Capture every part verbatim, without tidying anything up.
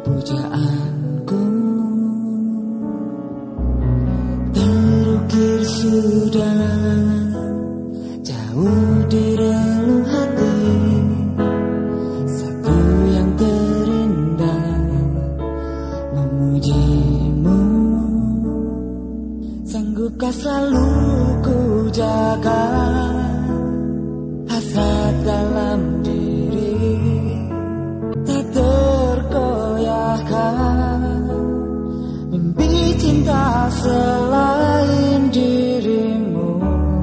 pujaanku terukir sudah jauh di relung hati. Satu yang terindah memujimu. Sanggupkah selalu ku jaga hasrat dalam diri, tak tergoyahkan mimpi cinta selain dirimu.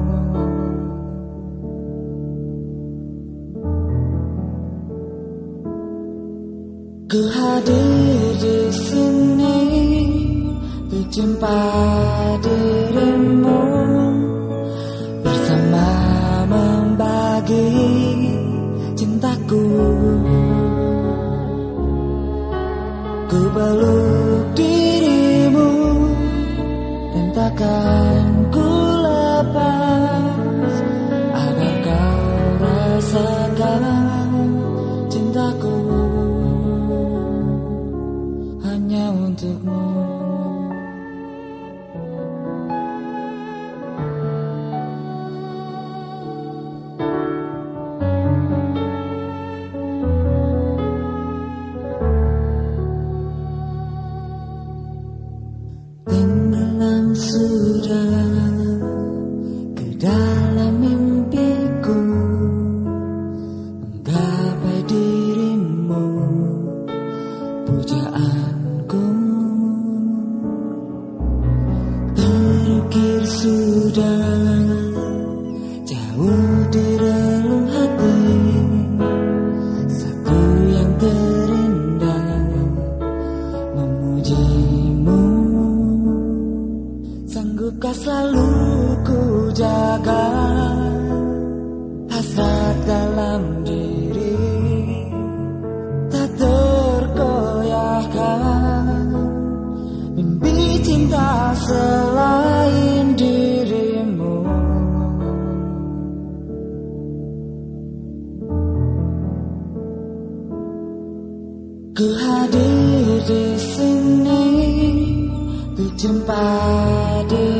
Ku hadir di sini untuk jumpa dirimu, bersama membagi cintaku. Ku peluk dirimu dan takkan ku lepas agar kau rasakan cintaku hanya untukmu. Tenggelam sudah ke dalam mimpiku, menggapai dirimu, pujaanku terukir sudah jauh di relung hati. Satu yang terindah memujimu. Sanggupkah selalu ku jaga hasrat dalam diri, tak tergoyahkan mimpi cinta selain dirimu. Ku hadir di sini untuk jumpa dirimu,